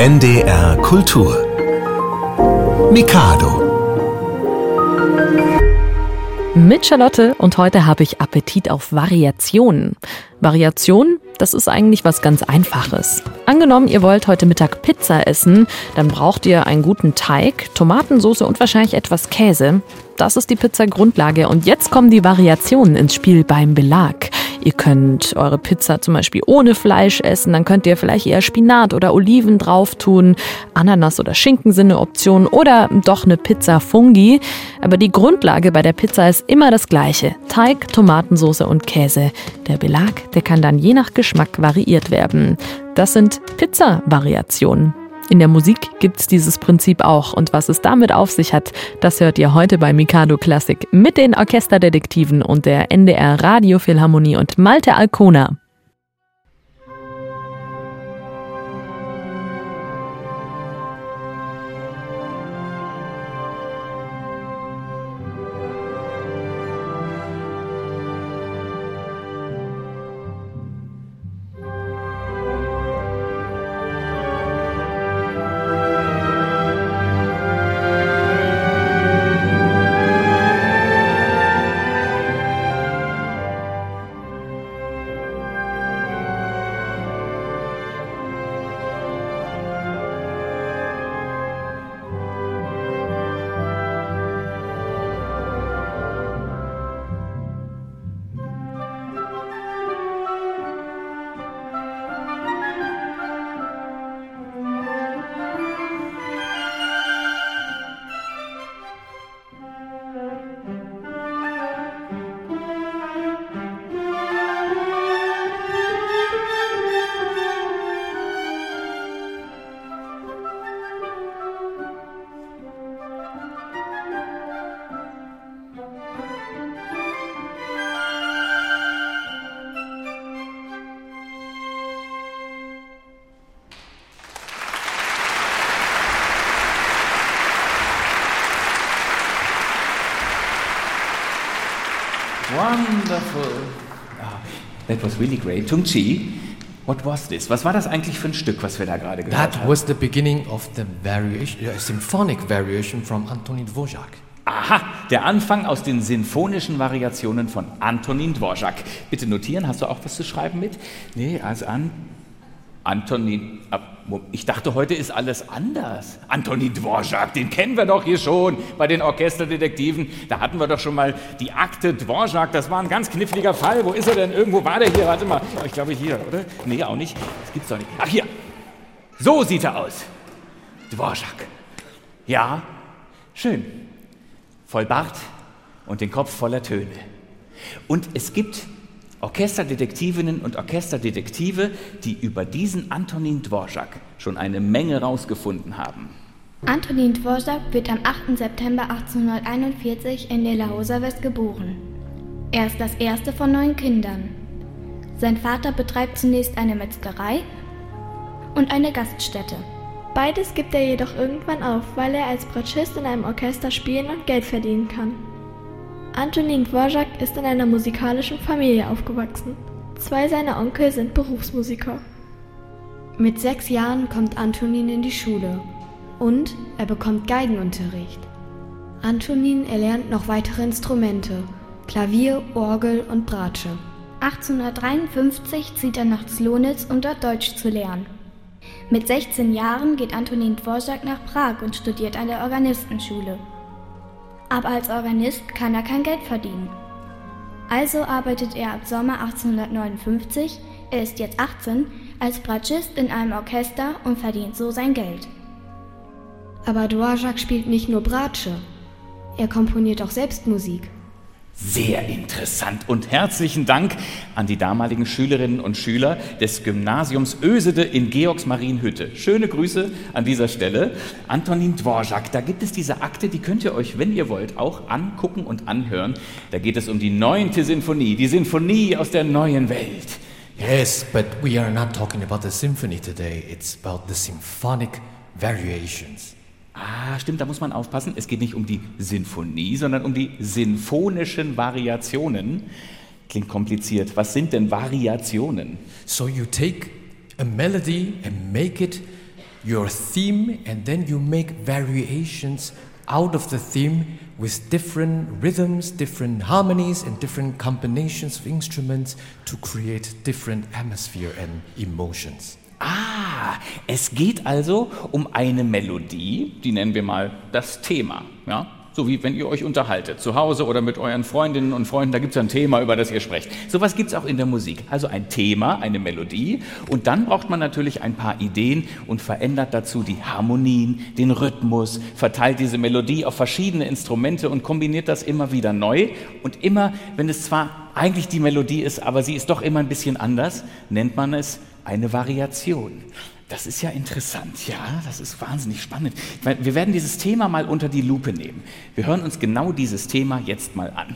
NDR Kultur Mikado Mit Charlotte und heute habe ich Appetit auf Variationen. Variation, das ist eigentlich was ganz Einfaches. Angenommen, ihr wollt heute Mittag Pizza essen, dann braucht ihr einen guten Teig, Tomatensauce und wahrscheinlich etwas Käse. Das ist die Pizza-Grundlage und jetzt kommen die Variationen ins Spiel beim Belag. Ihr könnt eure Pizza zum Beispiel ohne Fleisch essen, dann könnt ihr vielleicht eher Spinat oder Oliven drauf tun. Ananas oder Schinken sind eine Option oder doch eine Pizza Fungi. Aber die Grundlage bei der Pizza ist immer das Gleiche. Teig, Tomatensauce und Käse. Der Belag, der kann dann je nach Geschmack variiert werden. Das sind Pizza-Variationen. In der Musik gibt's dieses Prinzip auch. Und was es damit auf sich hat, das hört ihr heute bei Mikado Klassik mit den Orchesterdetektiven und der NDR Radiophilharmonie und Malte Alcona. Wonderful. Oh, that was really great. Tung Chi, what was this? Was war das eigentlich für ein Stück, was wir da gerade gehört haben? That was the beginning of the symphonic variation from Antonin Dvorak. Aha, der Anfang aus den sinfonischen Variationen von Antonin Dvorak. Bitte notieren, hast du auch was zu schreiben mit? Nee, also Antonin, ich dachte, heute ist alles anders. Antonin Dvorak, den kennen wir doch hier schon bei den Orchesterdetektiven. Da hatten wir doch schon mal die Akte Dvorak. Das war ein ganz kniffliger Fall. Wo ist er denn? Irgendwo war der hier. Warte mal. Ich glaube hier, oder? Nee, auch nicht. Das gibt's doch nicht. Ach, hier. So sieht er aus. Dvorak. Ja, schön. Voll Bart und den Kopf voller Töne. Und es gibt Orchesterdetektivinnen und Orchesterdetektive, die über diesen Antonin Dvorak schon eine Menge rausgefunden haben. Antonin Dvorak wird am 8. September 1841 in Delahosa-West geboren. Er ist das erste von 9 Kindern. Sein Vater betreibt zunächst eine Metzgerei und eine Gaststätte. Beides gibt er jedoch irgendwann auf, weil er als Bratschist in einem Orchester spielen und Geld verdienen kann. Antonin Dvorak ist in einer musikalischen Familie aufgewachsen. 2 seiner Onkel sind Berufsmusiker. Mit 6 Jahren kommt Antonin in die Schule und er bekommt Geigenunterricht. Antonin erlernt noch weitere Instrumente, Klavier, Orgel und Bratsche. 1853 zieht er nach Slonitz, um dort Deutsch zu lernen. Mit 16 Jahren geht Antonin Dvorak nach Prag und studiert an der Organistenschule. Aber als Organist kann er kein Geld verdienen. Also arbeitet er ab Sommer 1859, er ist jetzt 18, als Bratschist in einem Orchester und verdient so sein Geld. Aber Dvorak spielt nicht nur Bratsche, er komponiert auch selbst Musik. Sehr interessant und herzlichen Dank an die damaligen Schülerinnen und Schüler des Gymnasiums Oesede in Georgsmarienhütte. Schöne Grüße an dieser Stelle. Antonin Dvorak, da gibt es diese Akte, die könnt ihr euch, wenn ihr wollt, auch angucken und anhören. Da geht es um die 9. Sinfonie, die Sinfonie aus der neuen Welt. Yes, but we are not talking about the symphony today. It's about the symphonic variations. Ah, stimmt, da muss man aufpassen. Es geht nicht um die Sinfonie, sondern um die sinfonischen Variationen. Klingt kompliziert. Was sind denn Variationen? So you take a melody and make it your theme and then you make variations out of the theme with different rhythms, different harmonies and different combinations of instruments to create different atmosphere and emotions. Es geht also um eine Melodie, die nennen wir mal das Thema, ja? So wie wenn ihr euch unterhaltet, zu Hause oder mit euren Freundinnen und Freunden, da gibt es ja ein Thema, über das ihr sprecht. Sowas gibt es auch in der Musik. Also ein Thema, eine Melodie und dann braucht man natürlich ein paar Ideen und verändert dazu die Harmonien, den Rhythmus, verteilt diese Melodie auf verschiedene Instrumente und kombiniert das immer wieder neu. Und immer, wenn es zwar eigentlich die Melodie ist, aber sie ist doch immer ein bisschen anders, nennt man es eine Variation. Das ist ja interessant, ja, das ist wahnsinnig spannend. Wir werden dieses Thema mal unter die Lupe nehmen. Wir hören uns genau dieses Thema jetzt mal an.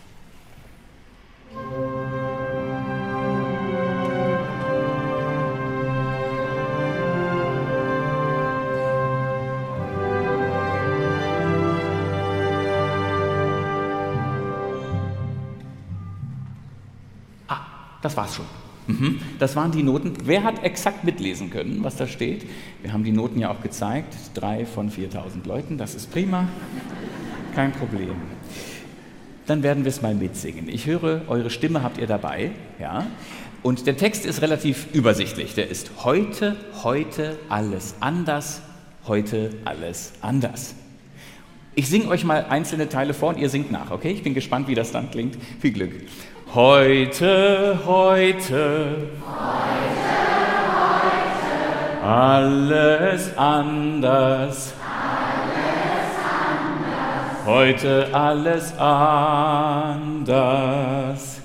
Das war's schon. Das waren die Noten. Wer hat exakt mitlesen können, was da steht? Wir haben die Noten ja auch gezeigt. 3 von 4.000 Leuten, das ist prima. Kein Problem. Dann werden wir es mal mitsingen. Ich höre, eure Stimme habt ihr dabei. Ja? Und der Text ist relativ übersichtlich. Der ist heute, heute alles anders, heute alles anders. Ich singe euch mal einzelne Teile vor und ihr singt nach, okay? Ich bin gespannt, wie das dann klingt. Viel Glück. Heute, heute, alles anders, heute alles anders.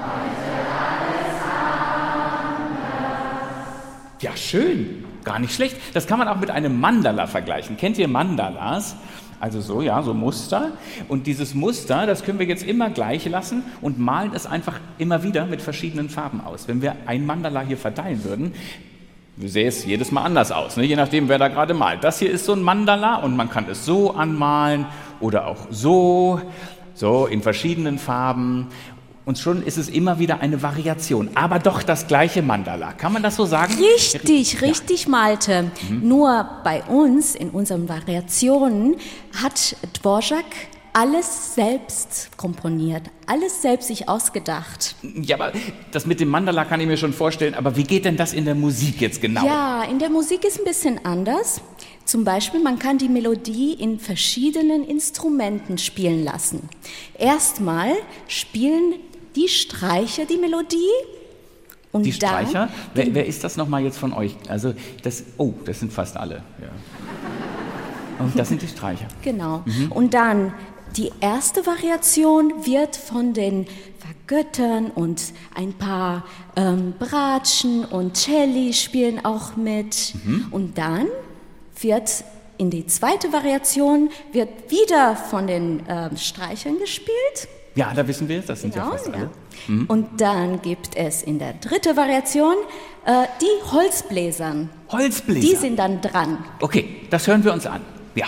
Ja, schön, gar nicht schlecht. Das kann man auch mit einem Mandala vergleichen. Kennt ihr Mandalas? Also so, ja, so Muster. Und dieses Muster, das können wir jetzt immer gleich lassen und malen es einfach immer wieder mit verschiedenen Farben aus. Wenn wir ein Mandala hier verteilen würden, sähe es jedes Mal anders aus, ne? Je nachdem, wer da gerade malt. Das hier ist so ein Mandala und man kann es so anmalen oder auch so in verschiedenen Farben. Und schon ist es immer wieder eine Variation, aber doch das gleiche Mandala. Kann man das so sagen? Richtig, Malte. Nur bei uns, in unseren Variationen, hat Dvorak alles selbst komponiert, alles selbst sich ausgedacht. Ja, aber das mit dem Mandala kann ich mir schon vorstellen, aber wie geht denn das in der Musik jetzt genau? Ja, in der Musik ist ein bisschen anders. Zum Beispiel, man kann die Melodie in verschiedenen Instrumenten spielen lassen. Erstmal spielen die Streicher die Melodie und die Streicher? Wer ist das nochmal jetzt von euch? Also das sind fast alle. Ja. Und das sind die Streicher. Genau. Und dann die erste Variation wird von den Vergöttern und ein paar Bratschen und Celli spielen auch mit. Und dann wird in die zweite Variation wird wieder von den Streichern gespielt. Ja, da wissen wir es, das sind ja fast alle. Und dann gibt es in der dritten Variation die Holzbläsern. Holzbläser? Die sind dann dran. Okay, das hören wir uns an. Ja.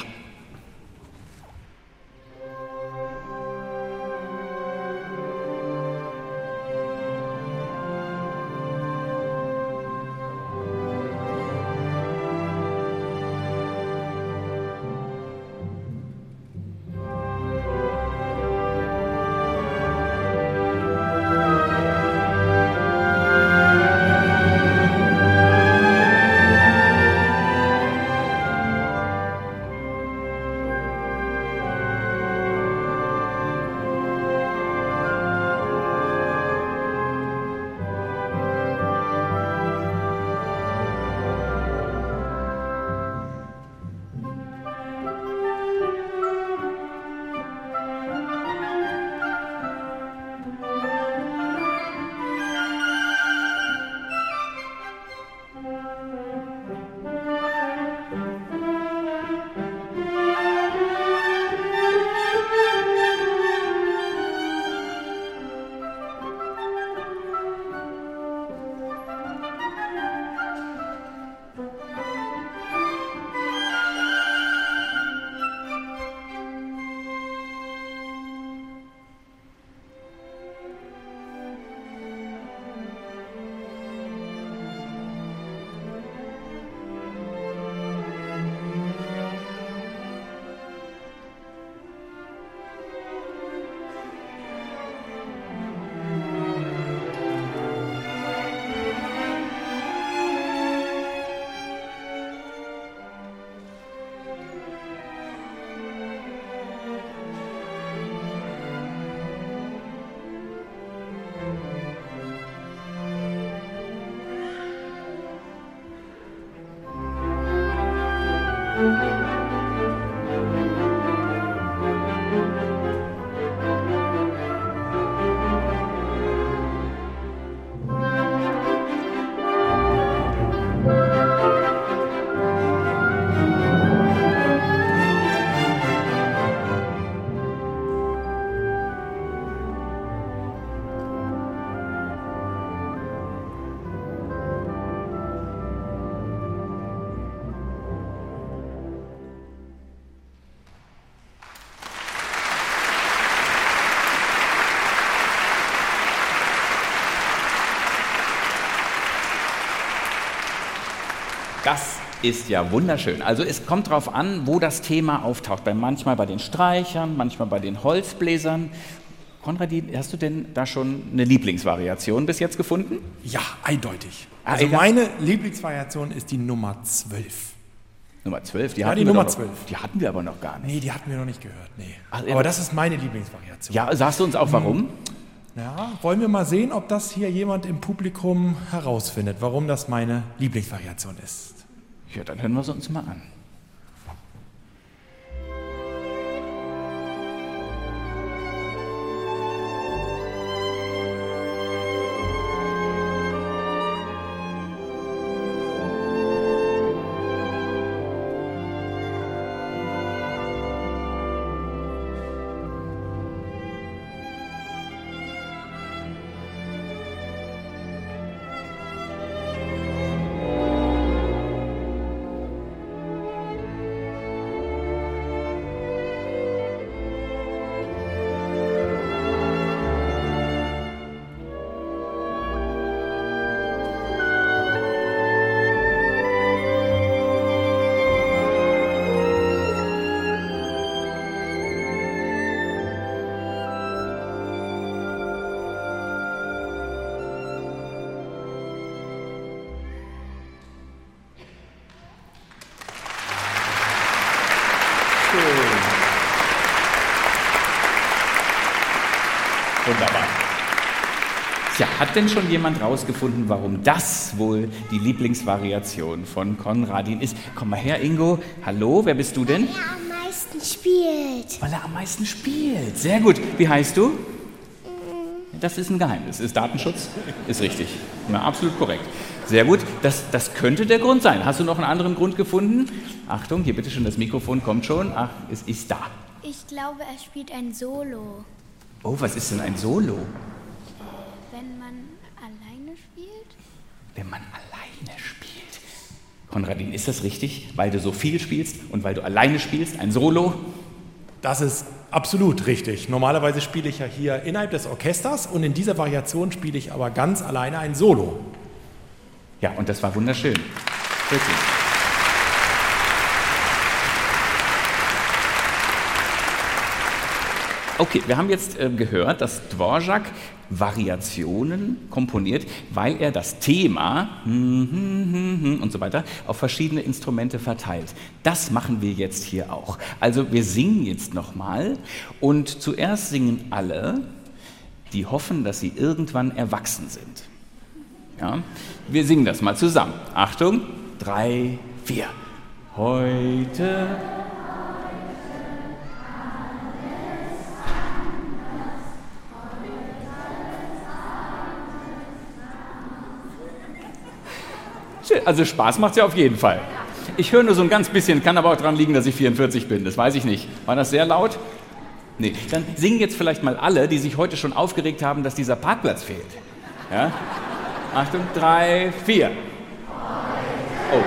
Das ist ja wunderschön. Also es kommt darauf an, wo das Thema auftaucht. Manchmal bei den Streichern, manchmal bei den Holzbläsern. Konradin, hast du denn da schon eine Lieblingsvariation bis jetzt gefunden? Ja, eindeutig. Also meine Lieblingsvariation ist die Nummer 12. Nummer 12? Die hatten wir aber noch gar nicht. Nee, die hatten wir noch nicht gehört. Nee. Aber das ist meine Lieblingsvariation. Ja, sagst du uns auch warum? Ja, wollen wir mal sehen, ob das hier jemand im Publikum herausfindet, warum das meine Lieblingsvariation ist. Ja, dann hören wir es uns mal an. Wunderbar. Tja, hat denn schon jemand rausgefunden, warum das wohl die Lieblingsvariation von Konradin ist? Komm mal her, Ingo. Hallo, wer bist du denn? Weil er am meisten spielt. Weil er am meisten spielt. Sehr gut. Wie heißt du? Das ist ein Geheimnis. Ist Datenschutz? Ist richtig. Na, absolut korrekt. Sehr gut. Das könnte der Grund sein. Hast du noch einen anderen Grund gefunden? Achtung, hier bitte schon, das Mikrofon kommt schon. Ach, es ist da. Ich glaube, er spielt ein Solo. Oh, was ist denn ein Solo? Wenn man alleine spielt? Wenn man alleine spielt. Konradin, ist das richtig? Weil du so viel spielst und weil du alleine spielst, ein Solo? Das ist absolut richtig. Normalerweise spiele ich ja hier innerhalb des Orchesters und in dieser Variation spiele ich aber ganz alleine ein Solo. Ja, und das war wunderschön. Wirklich. Okay, wir haben jetzt gehört, dass Dvorak Variationen komponiert, weil er das Thema und so weiter auf verschiedene Instrumente verteilt. Das machen wir jetzt hier auch. Also wir singen jetzt nochmal und zuerst singen alle, die hoffen, dass sie irgendwann erwachsen sind. Ja? Wir singen das mal zusammen. Achtung, 3, 4. Heute... Also Spaß macht es ja auf jeden Fall. Ich höre nur so ein ganz bisschen, kann aber auch daran liegen, dass ich 44 bin, das weiß ich nicht. War das sehr laut? Nee, dann singen jetzt vielleicht mal alle, die sich heute schon aufgeregt haben, dass dieser Parkplatz fehlt. Ja? Achtung, 3, 4. Oh.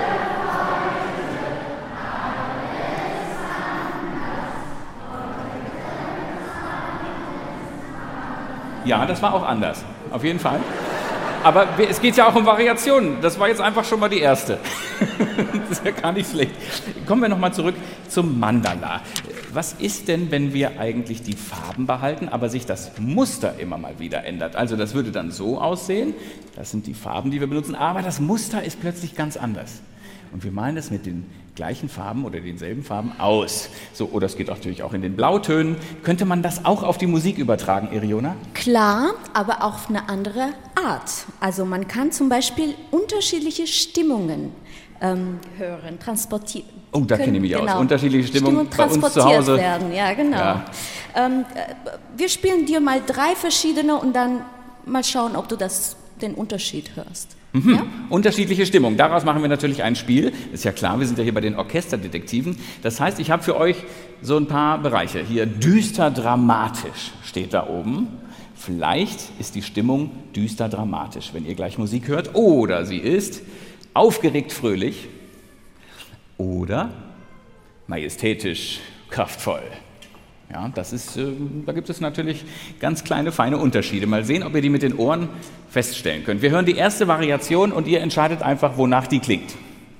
Ja, das war auch anders, auf jeden Fall. Aber es geht ja auch um Variationen. Das war jetzt einfach schon mal die erste. Das ist ja gar nicht schlecht. Kommen wir nochmal zurück zum Mandala. Was ist denn, wenn wir eigentlich die Farben behalten, aber sich das Muster immer mal wieder ändert? Also das würde dann so aussehen. Das sind die Farben, die wir benutzen. Aber das Muster ist plötzlich ganz anders. Und wir malen das mit den gleichen Farben oder denselben Farben aus. So, oder es geht natürlich auch in den Blautönen. Könnte man das auch auf die Musik übertragen, Iriona? Klar, aber auf eine andere Art. Also man kann zum Beispiel unterschiedliche Stimmungen hören, transportieren. Oh, da kenne ich mich genau. aus. Unterschiedliche Stimmungen bei uns transportiert zu Hause. Werden. Ja, genau. Ja. Wir spielen dir mal 3 verschiedene und dann mal schauen, ob du den Unterschied hörst. Ja? Unterschiedliche Stimmung. Daraus machen wir natürlich ein Spiel. Ist ja klar, wir sind ja hier bei den Orchesterdetektiven. Das heißt, ich habe für euch so ein paar Bereiche. Hier düster dramatisch steht da oben. Vielleicht ist die Stimmung düster dramatisch, wenn ihr gleich Musik hört. Oder sie ist aufgeregt fröhlich. Oder majestätisch kraftvoll. Ja, das ist, da gibt es natürlich ganz kleine, feine Unterschiede. Mal sehen, ob ihr die mit den Ohren feststellen könnt. Wir hören die erste Variation und ihr entscheidet einfach, wonach die klingt.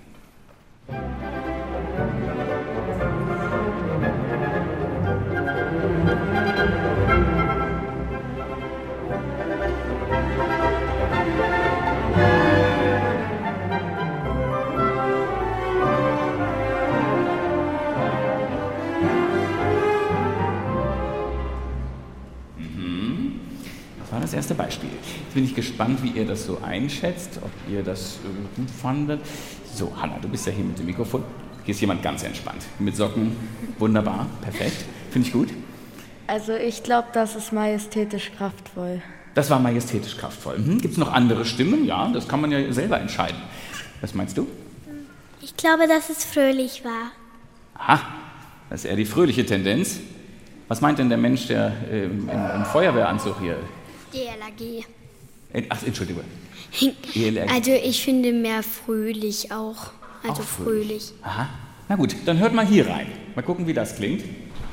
Das erste Beispiel. Jetzt bin ich gespannt, wie ihr das so einschätzt, ob ihr das gut fandet. So, Hanna, du bist ja hier mit dem Mikrofon. Hier ist jemand ganz entspannt. Mit Socken, wunderbar, perfekt. Finde ich gut. Also ich glaube, das ist majestätisch kraftvoll. Das war majestätisch kraftvoll. Gibt es noch andere Stimmen? Ja, das kann man ja selber entscheiden. Was meinst du? Ich glaube, dass es fröhlich war. Aha, das ist eher die fröhliche Tendenz. Was meint denn der Mensch, der im Feuerwehranzug hier... DLRG. Ach, Entschuldigung. Also ich finde mehr fröhlich auch. Also auch fröhlich. Aha. Na gut, dann hört mal hier rein. Mal gucken, wie das klingt.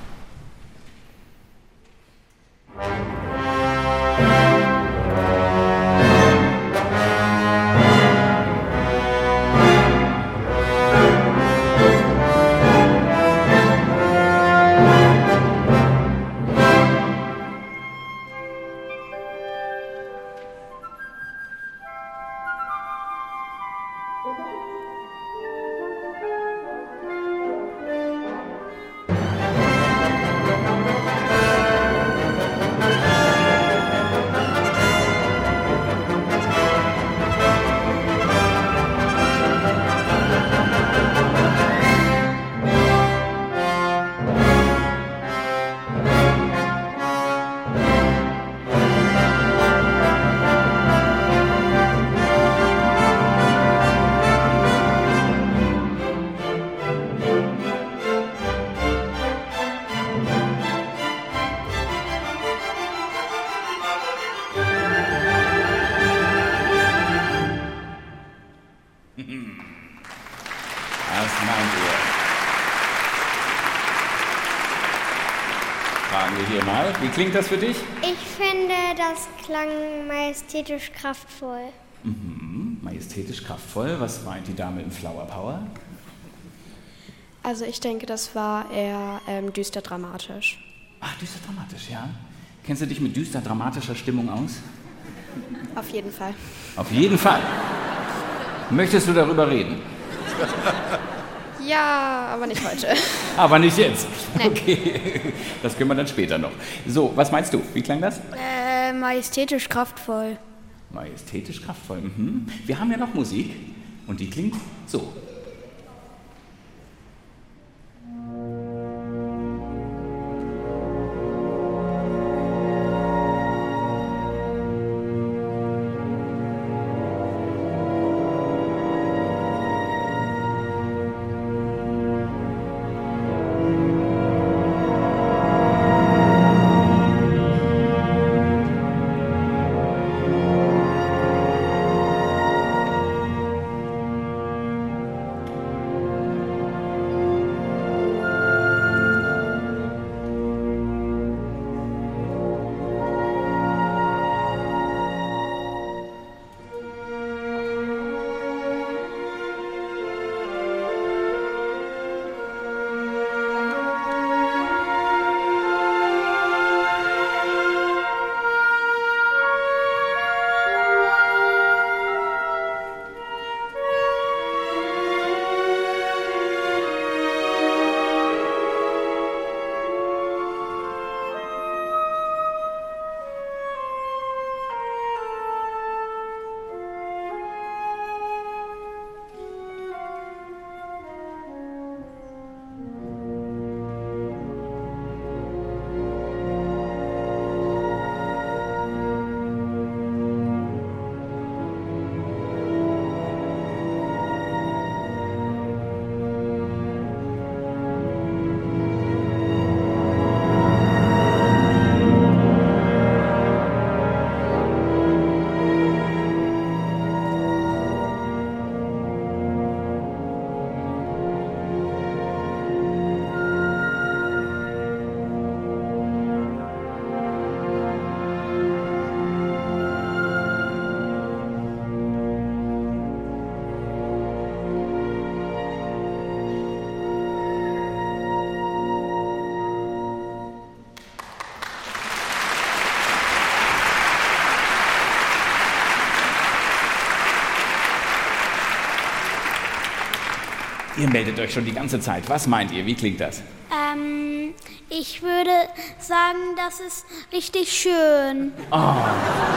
Was meint ihr? Fragen wir hier mal. Wie klingt das für dich? Ich finde, das klang majestätisch kraftvoll. Majestätisch kraftvoll. Was meint die Dame im Flower Power? Also ich denke, das war eher düster dramatisch. Ach, düster dramatisch, ja. Kennst du dich mit düster dramatischer Stimmung aus? Auf jeden Fall. Auf jeden Fall. Möchtest du darüber reden? Ja, aber nicht heute. Aber nicht jetzt? Nein. Okay, das können wir dann später noch. So, was meinst du? Wie klang das? Majestätisch kraftvoll. Majestätisch kraftvoll, Wir haben ja noch Musik und die klingt so. Ihr meldet euch schon die ganze Zeit. Was meint ihr? Wie klingt das? Ich würde sagen, das ist richtig schön. Oh. Ja.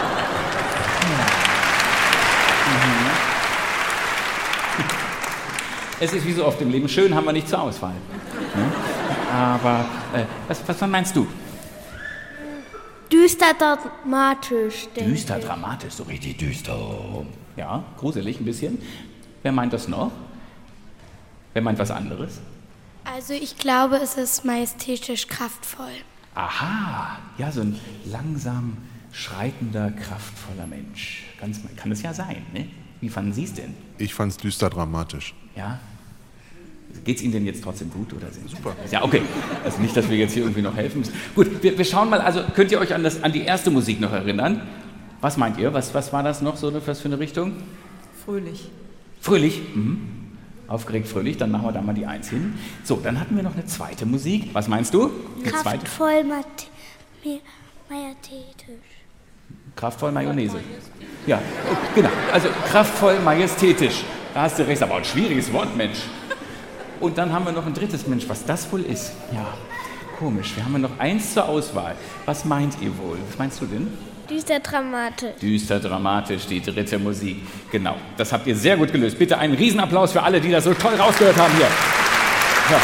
Es ist wie so oft im Leben, schön haben wir nicht zur Auswahl. Aber was meinst du? Düster dramatisch, denke ich. Düster dramatisch, so richtig düster. Ja, gruselig ein bisschen. Wer meint das noch? Wer meint was anderes? Also ich glaube, es ist majestätisch kraftvoll. Aha, ja, so ein langsam schreitender, kraftvoller Mensch. Kann es ja sein, ne? Wie fanden Sie es denn? Ich fand es düster dramatisch. Ja? Geht es Ihnen denn jetzt trotzdem gut? Oder sind super? Ja, okay. Also nicht, dass wir jetzt hier irgendwie noch helfen müssen. Gut, wir schauen mal, also könnt ihr euch an die erste Musik noch erinnern? Was meint ihr? Was war das noch, was für eine Richtung? Fröhlich. Fröhlich? Mhm. Aufgeregt, fröhlich, dann machen wir da mal die 1 hin. So, dann hatten wir noch eine zweite Musik. Was meinst du? Kraftvoll, majestätisch. Kraftvoll, Mayonnaise. Ja, genau. Also kraftvoll, majestätisch. Da hast du recht, aber ein schwieriges Wort, Mensch. Und dann haben wir noch ein drittes, Mensch, was das wohl ist. Ja, komisch. Wir haben noch 1 zur Auswahl. Was meint ihr wohl? Was meinst du denn? Düster dramatisch. Düster dramatisch, die dritte Musik. Genau, das habt ihr sehr gut gelöst. Bitte einen Riesenapplaus für alle, die das so toll rausgehört haben hier. Ja.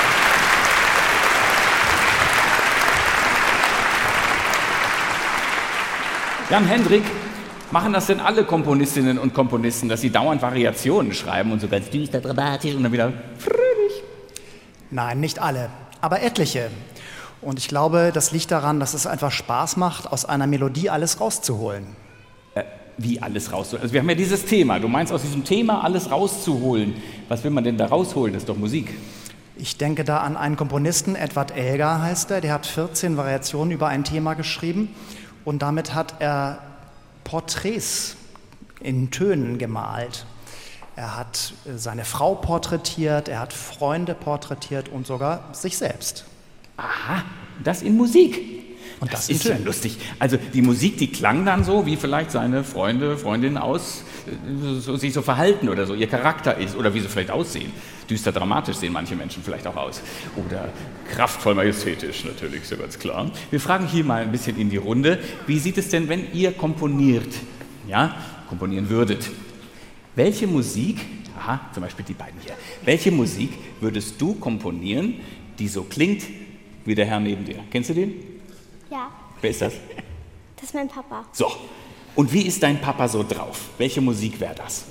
Jan-Hendrik, machen das denn alle Komponistinnen und Komponisten, dass sie dauernd Variationen schreiben und so ganz düster dramatisch und dann wieder fröhlich? Nein, nicht alle, aber etliche. Und ich glaube, das liegt daran, dass es einfach Spaß macht, aus einer Melodie alles rauszuholen. Wie alles rauszuholen? Also wir haben ja dieses Thema. Du meinst, aus diesem Thema alles rauszuholen. Was will man denn da rausholen? Das ist doch Musik. Ich denke da an einen Komponisten, Edward Elgar heißt er, der hat 14 Variationen über ein Thema geschrieben und damit hat er Porträts in Tönen gemalt. Er hat seine Frau porträtiert, er hat Freunde porträtiert und sogar sich selbst. Aha, das in Musik. Und das ist ja lustig. Also die Musik, die klang dann so, wie vielleicht seine Freundinnen sich so verhalten oder so, ihr Charakter ist oder wie sie vielleicht aussehen. Düster dramatisch sehen manche Menschen vielleicht auch aus. Oder kraftvoll majestätisch natürlich, ist ja ganz klar. Wir fragen hier mal ein bisschen in die Runde. Wie sieht es denn, wenn ihr komponieren würdet? Welche Musik, zum Beispiel die beiden hier, welche Musik würdest du komponieren, die so klingt wie der Herr neben dir? Kennst du den? Ja. Wer ist das? Das ist mein Papa. So, und wie ist dein Papa so drauf? Welche Musik wäre das?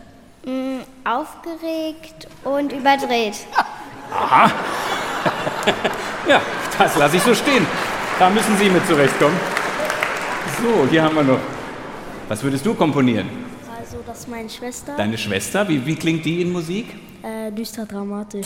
Aufgeregt und überdreht. Aha. Ja, das lasse ich so stehen. Da müssen Sie mit zurechtkommen. So, hier haben wir noch. Was würdest du komponieren? Also, das ist meine Schwester. Deine Schwester? Wie klingt die in Musik? Düster dramatisch.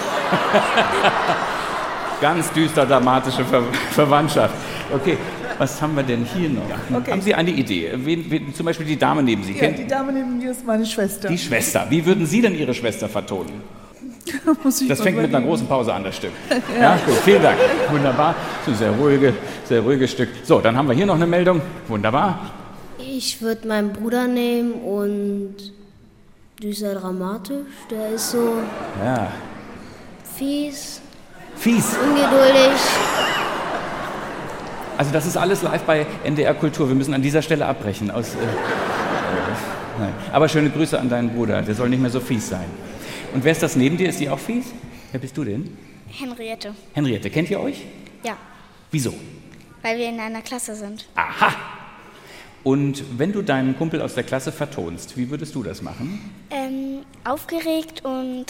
Ganz düster dramatische Verwandtschaft. Okay, was haben wir denn hier noch? Okay. Haben Sie eine Idee? Wen, zum Beispiel die Dame neben Sie? Ja, die Dame neben mir ist meine Schwester. Die Schwester. Wie würden Sie denn Ihre Schwester vertonen? Das fängt mit einer großen Pause an, das Stück. Ja, gut, vielen Dank. Wunderbar. Das ist ein sehr ruhiges Stück. So, dann haben wir hier noch eine Meldung. Wunderbar. Ich würde meinen Bruder nehmen und düster dramatisch. Der ist so fies. Ungeduldig. Also das ist alles live bei NDR Kultur. Wir müssen an dieser Stelle abbrechen. Nein. Aber schöne Grüße an deinen Bruder. Der soll nicht mehr so fies sein. Und wer ist das neben dir? Ist die auch fies? Wer bist du denn? Henriette. Henriette, kennt ihr euch? Ja. Wieso? Weil wir in einer Klasse sind. Aha. Und wenn du deinen Kumpel aus der Klasse vertonst, wie würdest du das machen? Aufgeregt und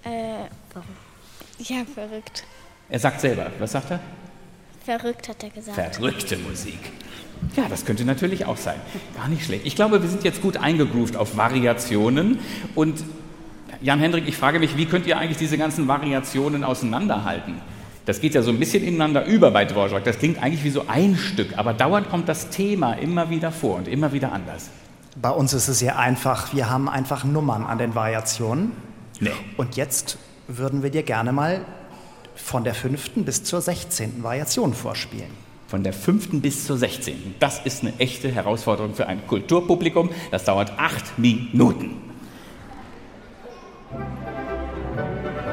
verrückt. Er sagt selber. Was sagt er? Verrückt, hat er gesagt. Verrückte Musik. Ja, das könnte natürlich auch sein. Gar nicht schlecht. Ich glaube, wir sind jetzt gut eingegroovt auf Variationen. Und Jan-Hendrik, ich frage mich, wie könnt ihr eigentlich diese ganzen Variationen auseinanderhalten? Das geht ja so ein bisschen ineinander über bei Dvorak. Das klingt eigentlich wie so ein Stück, aber dauernd kommt das Thema immer wieder vor und immer wieder anders. Bei uns ist es sehr einfach. Wir haben einfach Nummern an den Variationen. Nee. Und jetzt würden wir dir gerne mal von der 5. bis zur 16. Variation vorspielen. Von der 5. bis zur 16. Das ist eine echte Herausforderung für ein Kulturpublikum. Das dauert 8 Minuten.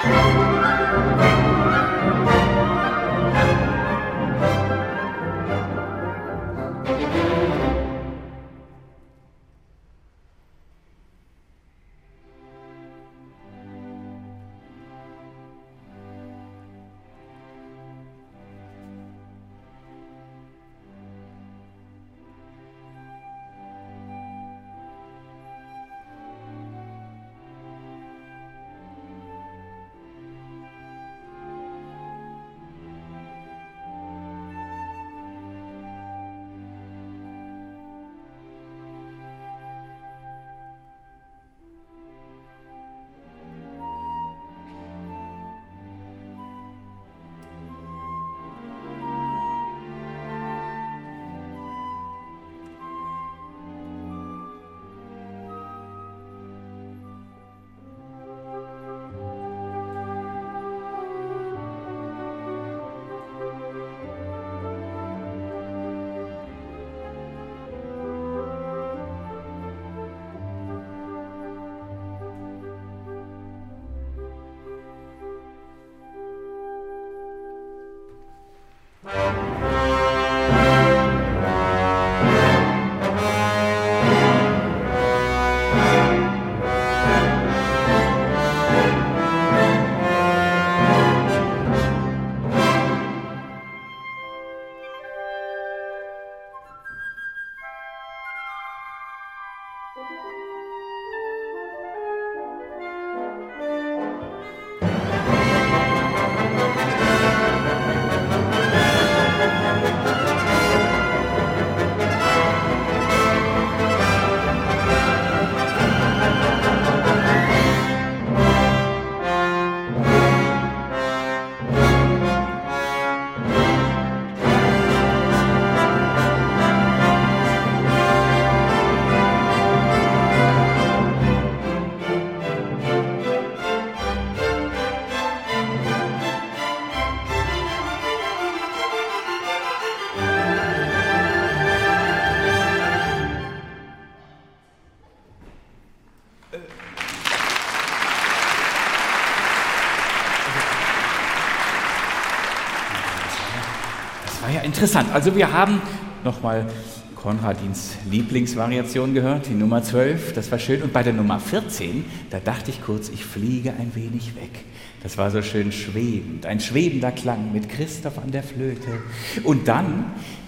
Das war ja interessant. Also wir haben nochmal Konradins Lieblingsvariation gehört, die Nummer 12, das war schön. Und bei der Nummer 14, da dachte ich kurz, ich fliege ein wenig weg. Das war so schön schwebend, ein schwebender Klang mit Christoph an der Flöte. Und dann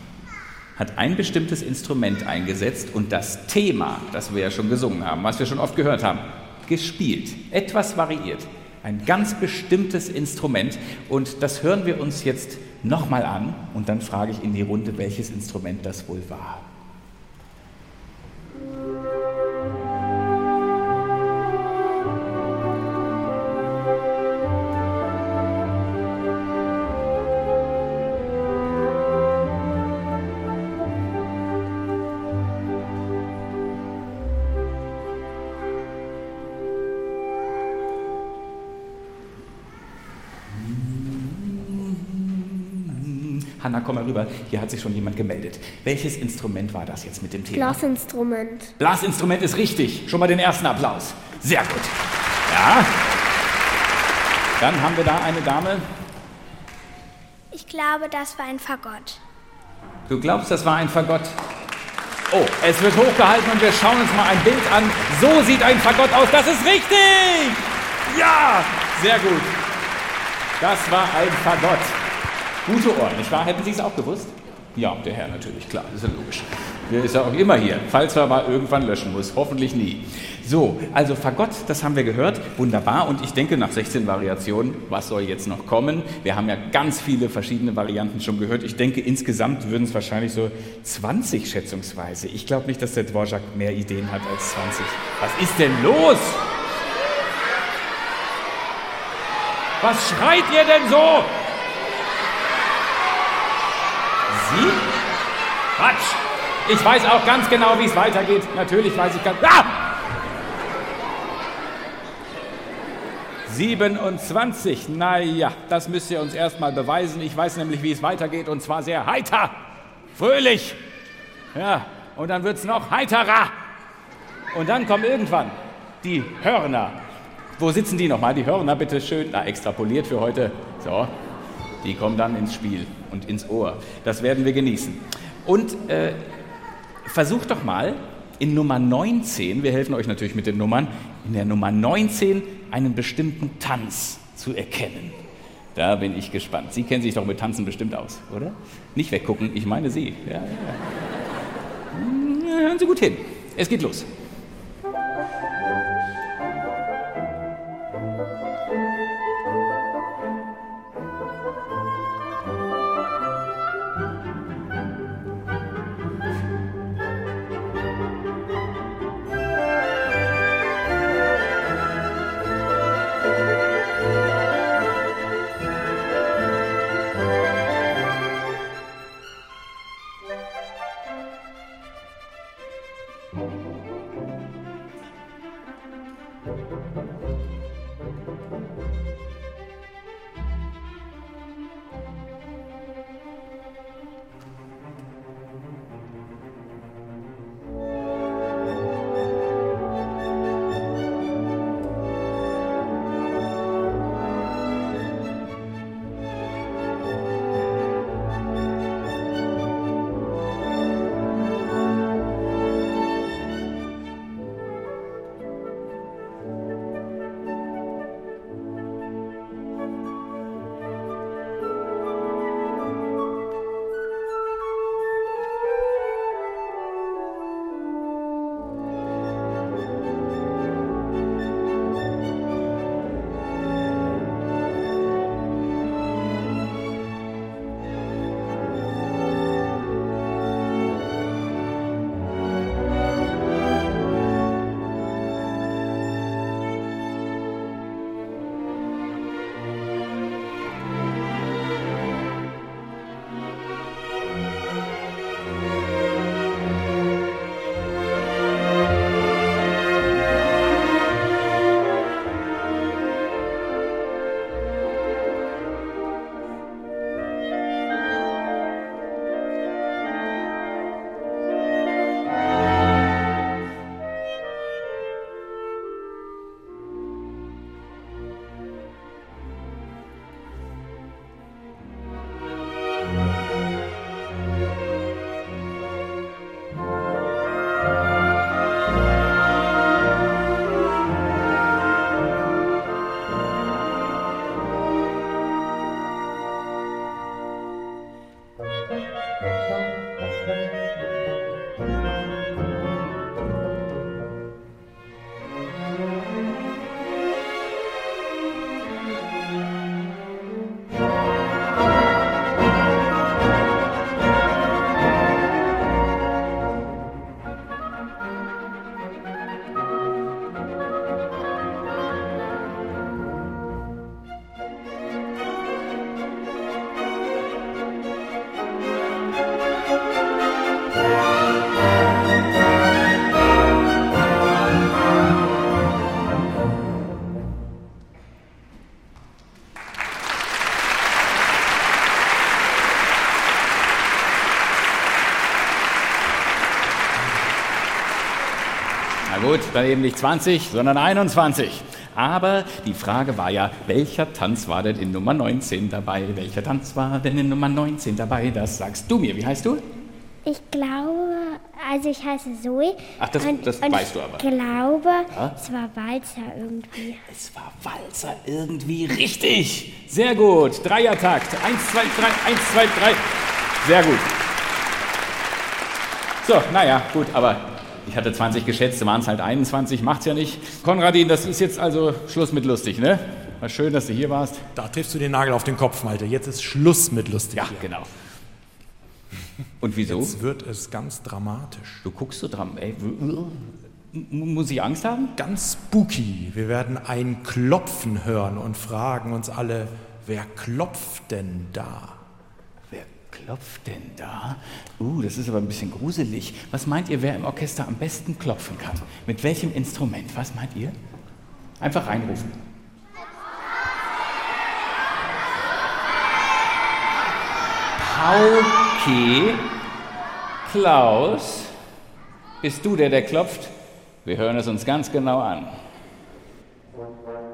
hat ein bestimmtes Instrument eingesetzt und das Thema, das wir ja schon gesungen haben, was wir schon oft gehört haben, gespielt, etwas variiert. Ein ganz bestimmtes Instrument und das hören wir uns jetzt nochmal an und dann frage ich in die Runde, welches Instrument das wohl war. Hanna, komm mal rüber. Hier hat sich schon jemand gemeldet. Welches Instrument war das jetzt mit dem Thema? Blasinstrument. Blasinstrument ist richtig. Schon mal den ersten Applaus. Sehr gut. Ja. Dann haben wir da eine Dame. Ich glaube, das war ein Fagott. Du glaubst, das war ein Fagott? Oh, es wird hochgehalten und wir schauen uns mal ein Bild an. So sieht ein Fagott aus. Das ist richtig! Ja, sehr gut. Das war ein Fagott. Gute Ohren, nicht wahr? Hätten Sie es auch gewusst? Ja, der Herr natürlich, klar, das ist ja logisch. Der ist ja auch immer hier, falls er mal irgendwann löschen muss. Hoffentlich nie. So, also Fagott, das haben wir gehört. Wunderbar. Und ich denke, nach 16 Variationen, was soll jetzt noch kommen? Wir haben ja ganz viele verschiedene Varianten schon gehört. Ich denke, insgesamt würden es wahrscheinlich so 20 schätzungsweise. Ich glaube nicht, dass der Dvorak mehr Ideen hat als 20. Was ist denn los? Was schreit ihr denn so? Sie? Quatsch! Ich weiß auch ganz genau, wie es weitergeht. Natürlich weiß ich ganz... Ah! 27. Naja, das müsst ihr uns erst mal beweisen. Ich weiß nämlich, wie es weitergeht, und zwar sehr heiter. Fröhlich. Ja, und dann wird's noch heiterer. Und dann kommen irgendwann die Hörner. Wo sitzen die nochmal? Die hören da bitte schön. Extrapoliert für heute. So, die kommen dann ins Spiel und ins Ohr. Das werden wir genießen. Und versucht doch mal in Nummer 19, wir helfen euch natürlich mit den Nummern, in der Nummer 19 einen bestimmten Tanz zu erkennen. Da bin ich gespannt. Sie kennen sich doch mit Tanzen bestimmt aus, oder? Nicht weggucken, ich meine Sie. Ja. Hören Sie gut hin. Es geht los. Gut, dann eben nicht 20, sondern 21. Aber die Frage war ja, welcher Tanz war denn in Nummer 19 dabei? Welcher Tanz war denn in Nummer 19 dabei? Das sagst du mir. Wie heißt du? Ich glaube, also ich heiße Zoe. Ach, das weißt du aber. Ich glaube, es war Walzer irgendwie. Es war Walzer irgendwie. Richtig. Sehr gut. Dreiertakt. 1, 2, 3, 1, 2, 3. Sehr gut. So, naja, gut, aber ich hatte 20 geschätzt, waren es halt 21, macht's ja nicht. Konradin, das ist jetzt also Schluss mit lustig, ne? War schön, dass du hier warst. Da triffst du den Nagel auf den Kopf, Malte. Jetzt ist Schluss mit lustig. Ja, genau. Und wieso? Jetzt wird es ganz dramatisch. Du guckst so muss ich Angst haben? Ganz spooky. Wir werden ein Klopfen hören und fragen uns alle, wer klopft denn da? Klopft denn da? Das ist aber ein bisschen gruselig. Was meint ihr, wer im Orchester am besten klopfen kann? Mit welchem Instrument? Was meint ihr? Einfach reinrufen. Pauke, Klaus, bist du der klopft? Wir hören es uns ganz genau an.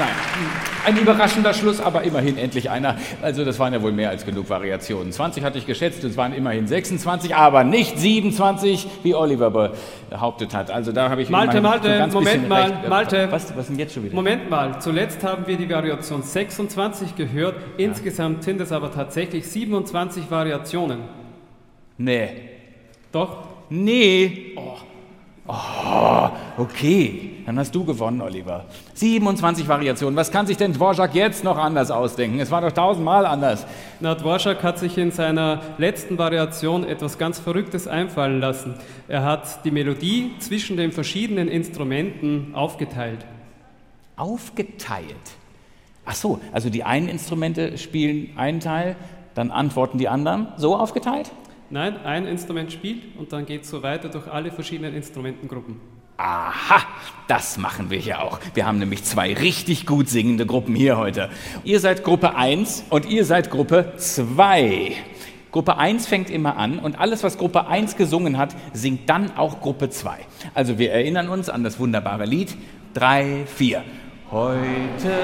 Nein. Ein überraschender Schluss, aber immerhin endlich einer. Also das waren ja wohl mehr als genug Variationen. 20 hatte ich geschätzt, es waren immerhin 26, aber nicht 27, wie Oliver behauptet hat. Also da habe ich Malte, Moment mal, recht. Malte. Was denn jetzt schon wieder? Moment mal, zuletzt haben wir die Variation 26 gehört. Insgesamt sind es aber tatsächlich 27 Variationen. Nee. Doch? Nee. Oh, okay. Dann hast du gewonnen, Oliver. 27 Variationen. Was kann sich denn Dvorak jetzt noch anders ausdenken? Es war doch 1000-mal anders. Na, Dvorak hat sich in seiner letzten Variation etwas ganz Verrücktes einfallen lassen. Er hat die Melodie zwischen den verschiedenen Instrumenten aufgeteilt. Aufgeteilt? Ach so, also die einen Instrumente spielen einen Teil, dann antworten die anderen. So aufgeteilt? Nein, ein Instrument spielt und dann geht es so weiter durch alle verschiedenen Instrumentengruppen. Aha, das machen wir hier auch. Wir haben nämlich 2 richtig gut singende Gruppen hier heute. Ihr seid Gruppe 1 und ihr seid Gruppe 2. Gruppe 1 fängt immer an und alles, was Gruppe 1 gesungen hat, singt dann auch Gruppe 2. Also wir erinnern uns an das wunderbare Lied 3, 4. Heute,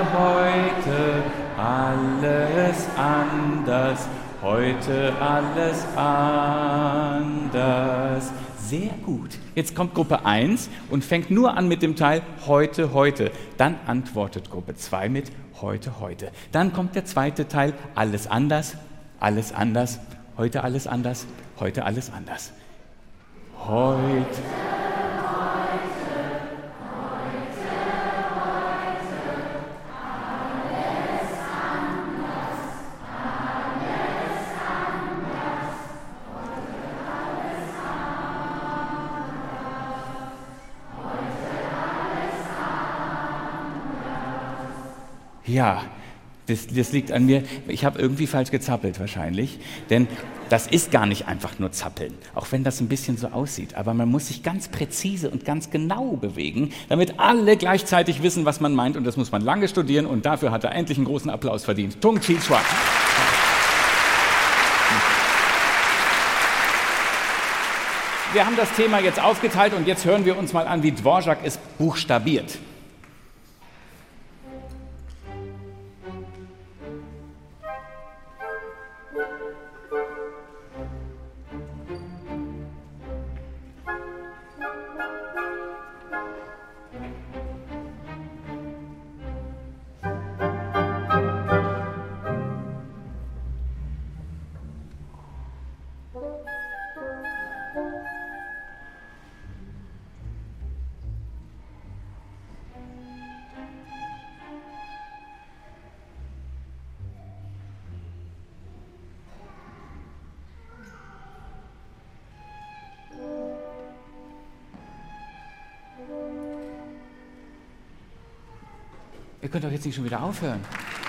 alles anders. Heute alles anders. Sehr gut. Jetzt kommt Gruppe 1 und fängt nur an mit dem Teil heute. Dann antwortet Gruppe 2 mit heute. Dann kommt der zweite Teil alles anders. Heute alles anders. Heute alles anders. Heute. Ja, das liegt an mir. Ich habe irgendwie falsch gezappelt wahrscheinlich, denn das ist gar nicht einfach nur zappeln, auch wenn das ein bisschen so aussieht. Aber man muss sich ganz präzise und ganz genau bewegen, damit alle gleichzeitig wissen, was man meint. Und das muss man lange studieren und dafür hat er endlich einen großen Applaus verdient. Tung Chi Chuan. Wir haben das Thema jetzt aufgeteilt und jetzt hören wir uns mal an, wie Dvorak es buchstabiert. Ihr könnt doch jetzt nicht schon wieder aufhören.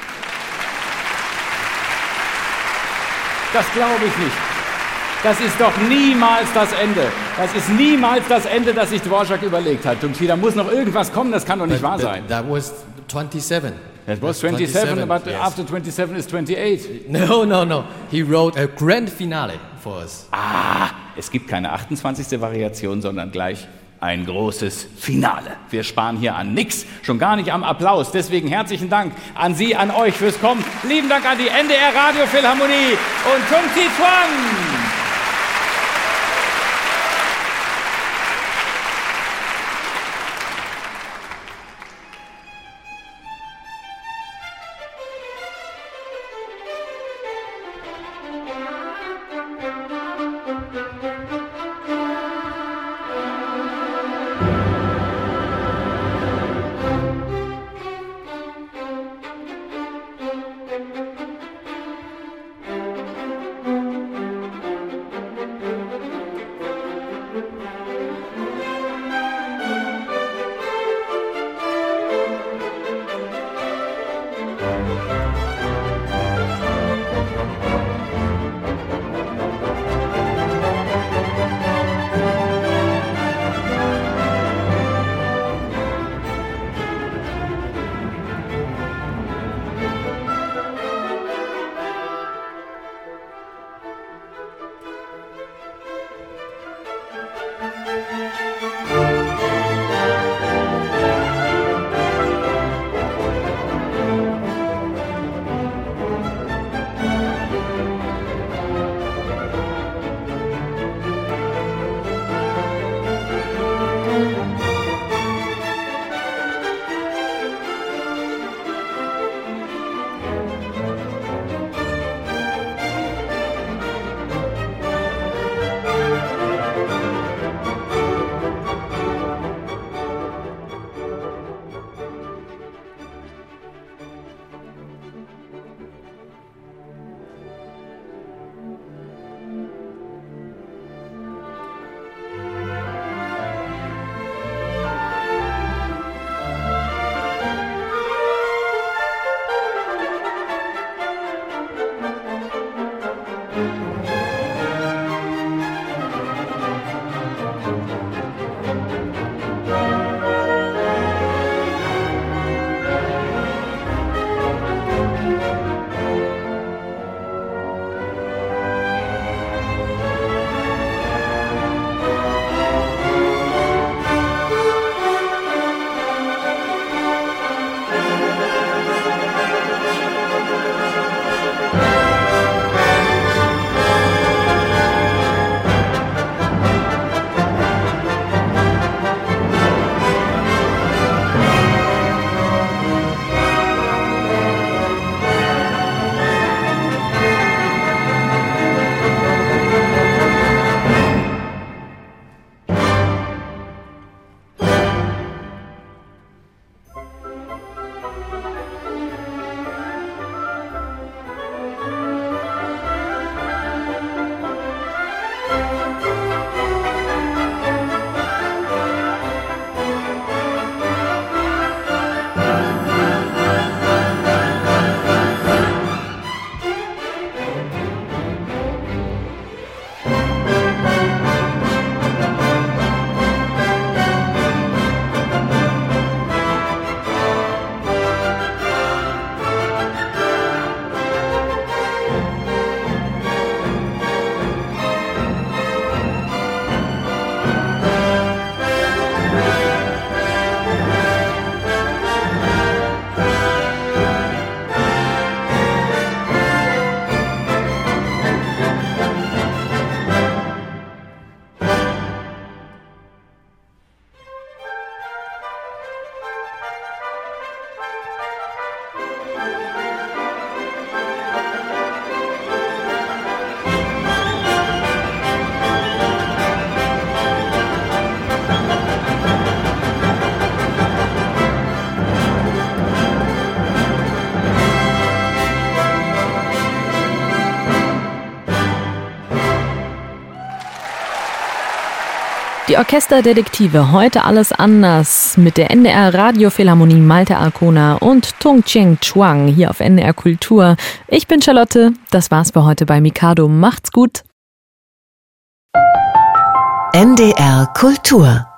Das glaube ich nicht. Das ist doch niemals das Ende. Das ist niemals das Ende, das sich Dvorak überlegt hat. Da muss noch irgendwas kommen, das kann doch nicht wahr sein. That was 27. That was 27, but yes. After 27 is 28. No. He wrote a grand finale for us. Es gibt keine 28. Variation, sondern gleich ein großes Finale. Wir sparen hier an nix, schon gar nicht am Applaus. Deswegen herzlichen Dank an Sie, an euch fürs Kommen. Lieben Dank an die NDR Radiophilharmonie und Tung Chi Chuan. Die Orchesterdetektive, heute alles anders mit der NDR Radiophilharmonie Malte Arkona und Tung Cheng Chuang hier auf NDR Kultur. Ich bin Charlotte, das war's für heute bei Mikado. Macht's gut. NDR Kultur